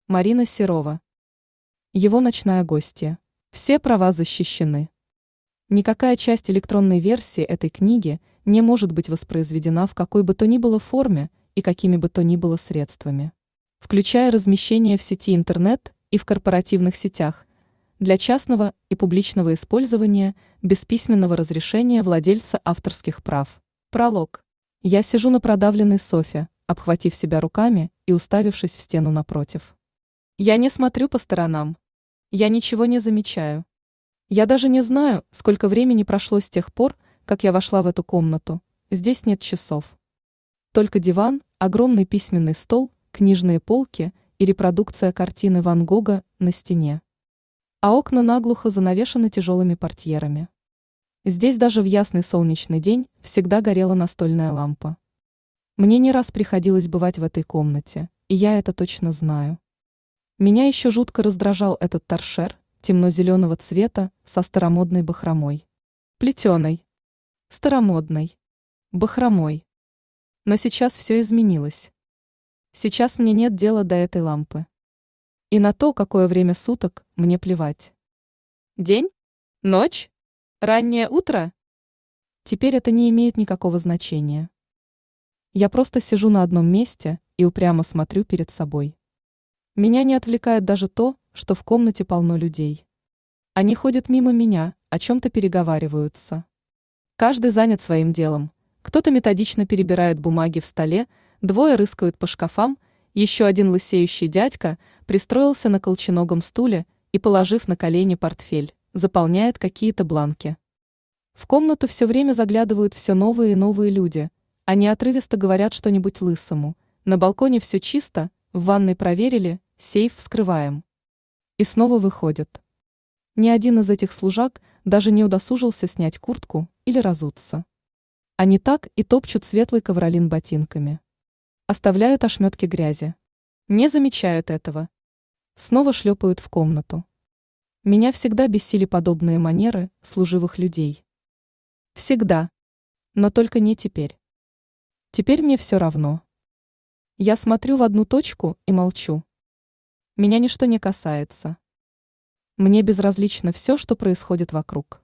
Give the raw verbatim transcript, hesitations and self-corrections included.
Марина Серова. Его ночная гостья. Все права защищены. Никакая часть электронной версии этой книги не может быть воспроизведена в какой бы то ни было форме и какими бы то ни было средствами, включая размещение в сети интернет и в корпоративных сетях, для частного и публичного использования без письменного разрешения владельца авторских прав. Пролог. Я сижу на продавленной софе, обхватив себя руками и уставившись в стену напротив. Я не смотрю по сторонам. Я ничего не замечаю. Я даже не знаю, сколько времени прошло с тех пор, как я вошла в эту комнату. Здесь нет часов. Только диван, огромный письменный стол, книжные полки и репродукция картины Ван Гога на стене. А окна наглухо занавешены тяжелыми портьерами. Здесь даже в ясный солнечный день всегда горела настольная лампа. Мне не раз приходилось бывать в этой комнате, и я это точно знаю. Меня еще жутко раздражал этот торшер темно-зеленого цвета со старомодной бахромой. Плетеной. Старомодной. Бахромой. Но сейчас все изменилось. Сейчас мне нет дела до этой лампы. И на то, какое время суток, мне плевать. День? Ночь? Раннее утро? Теперь это не имеет никакого значения. Я просто сижу на одном месте и упрямо смотрю перед собой. Меня не отвлекает даже то, что в комнате полно людей. Они ходят мимо меня, о чем-то переговариваются. Каждый занят своим делом. Кто-то методично перебирает бумаги в столе, двое рыскают по шкафам, еще один лысеющий дядька пристроился на колченогом стуле и, положив на колени портфель, заполняет какие-то бланки. В комнату все время заглядывают все новые и новые люди. Они отрывисто говорят что-нибудь лысому. На балконе все чисто, в ванной проверили, сейф вскрываем. И снова выходят. Ни один из этих служак даже не удосужился снять куртку или разуться. Они так и топчут светлый ковролин ботинками. Оставляют ошметки грязи. Не замечают этого. Снова шлепают в комнату. Меня всегда бесили подобные манеры служивых людей. Всегда. Но только не теперь. Теперь мне все равно. Я смотрю в одну точку и молчу. Меня ничто не касается. Мне безразлично все, что происходит вокруг.